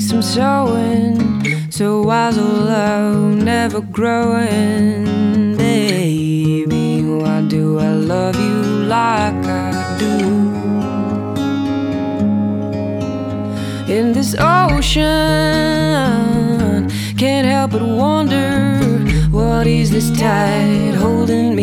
some sowing, so wise or love never growing. Baby, why do I love you like I do? In this ocean, can't help but wonder, what is this tide holding me